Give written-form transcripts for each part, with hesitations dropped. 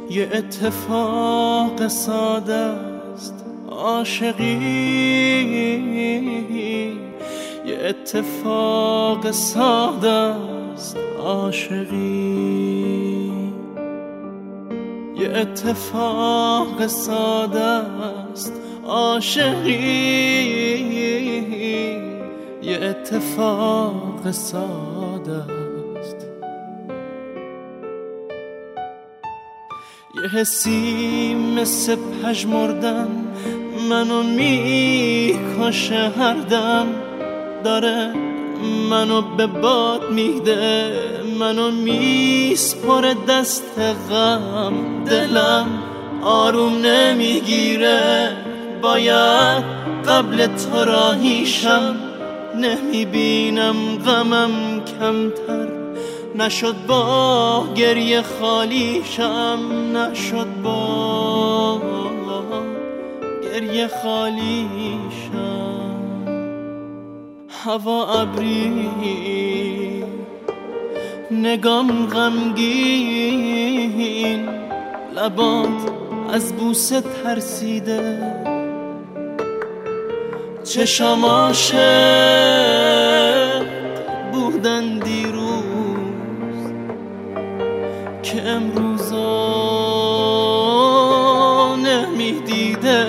یه اتفاق ساده است عاشقی، یه اتفاق ساده است عاشقی، یه اتفاق ساده است عاشقی، یه اتفاق ساده است. یه حسی مثل پژمردن منو میکشه، هر دم داره منو به باد میده، منو میسپره دست غم. دلم آروم نمیگیره، باید قبل تو راهیشم. نمیبینم غمم کمتر نشد با گریه خالیشم، نشد با گریه خالیشم. هوا ابری، نگام غمگین، لبات از بوسه ترسیده، چشام عاشق بودن دیروز که امروزا نمیدیده.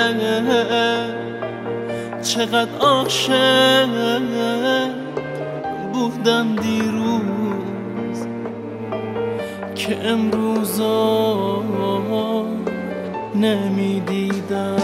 چقدر عاشق بودم دیروز که امروزا نمیدیدم.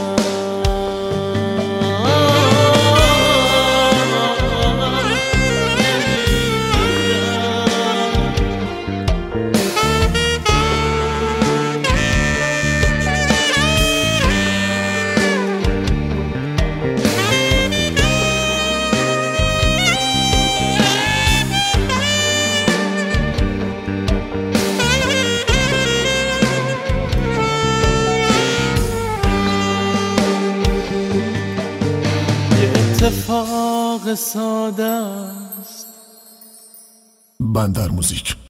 اتفاق ساده است. بندر موزیک.